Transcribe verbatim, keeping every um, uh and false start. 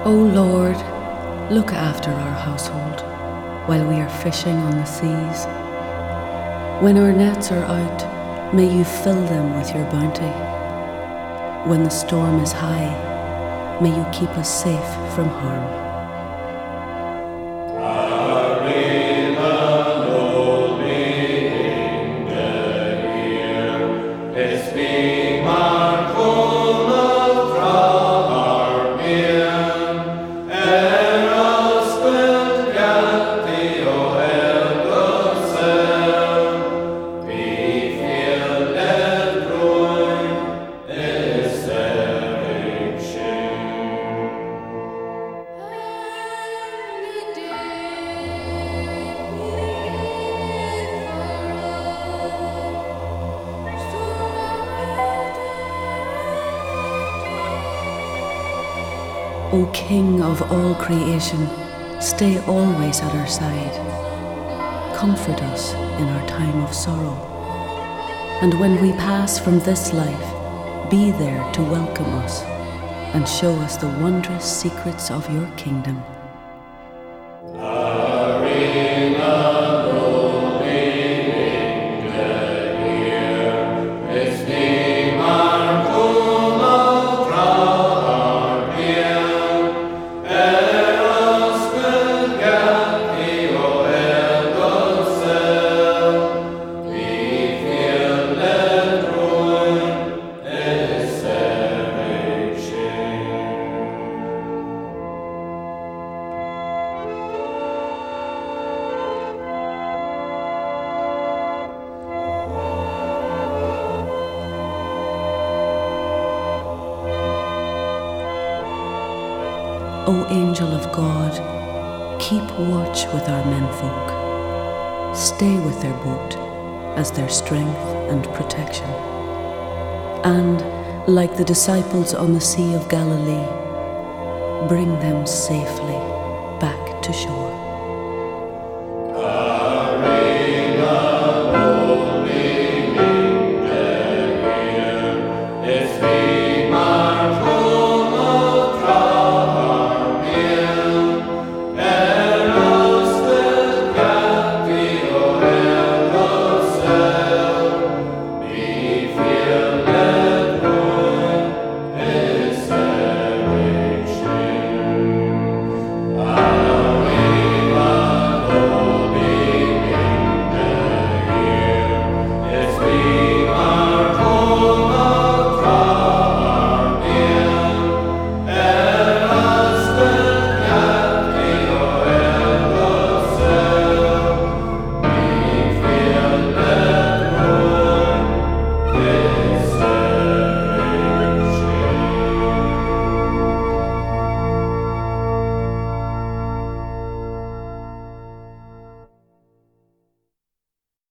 O Lord, look after our household while we are fishing on the seas. When our nets are out, may you fill them with your bounty. When the storm is high, may you keep us safe from harm. O King of all creation, stay always at our side. Comfort us in our time of sorrow. And when we pass from this life, be there to welcome us and show us the wondrous secrets of your kingdom. O angel of God, keep watch with our menfolk. Stay with their boat as their strength and protection. And, like the disciples on the Sea of Galilee, bring them safely back to shore.